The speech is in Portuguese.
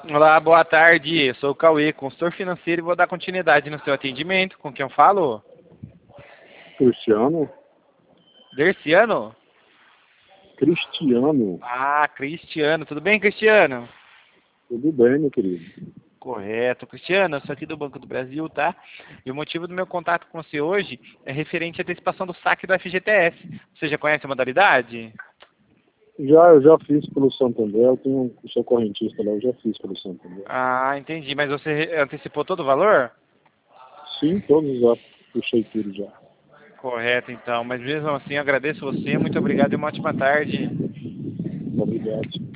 Olá, boa tarde. Sou o Cauê, consultor financeiro e vou dar continuidade no seu atendimento. Com quem eu falo? Cristiano? Derciano? Cristiano. Ah, Cristiano. Tudo bem, Cristiano? Tudo bem, meu querido? Correto. Cristiano, eu sou aqui do Banco do Brasil, tá? E o motivo do meu contato com você hoje é referente à antecipação do saque do FGTS. Você já conhece a modalidade? Eu já fiz pelo Santander, sou correntista lá, eu já fiz pelo Santander. Ah, entendi. Mas você antecipou todo o valor? Sim, todos já puxei tudo já. Correto, então. Mas mesmo assim, eu agradeço você. Muito obrigado e uma ótima tarde. Obrigado.